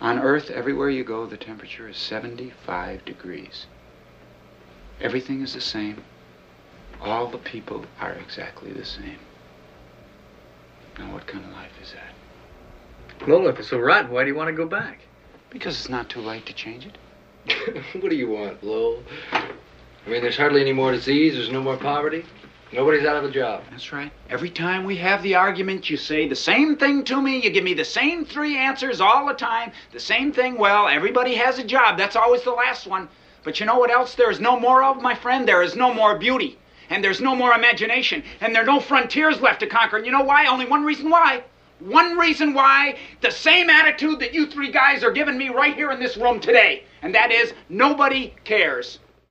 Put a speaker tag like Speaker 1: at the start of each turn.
Speaker 1: On Earth, everywhere you go, the temperature is 75 degrees. Everything is the same. All the people are exactly the same. Now, what kind of life is that?
Speaker 2: Lolo, if it's so rotten, why do you want to go back?
Speaker 1: Because it's not too late to change it.
Speaker 2: What do you want, Lowell? I mean, there's hardly any more disease, there's no more poverty. Nobody's out of a job.
Speaker 1: That's right. Every time we have the argument, you say the same thing to me. You give me the same three answers all the time. The same thing. Well, everybody has a job. That's always the last one. But you know what else there is no more of, my friend? There is no more beauty. And there's no more imagination. And there are no frontiers left to conquer. And you know why? Only one reason why. One reason why. The same attitude that you three guys are giving me right here in this room today. And that is, nobody cares.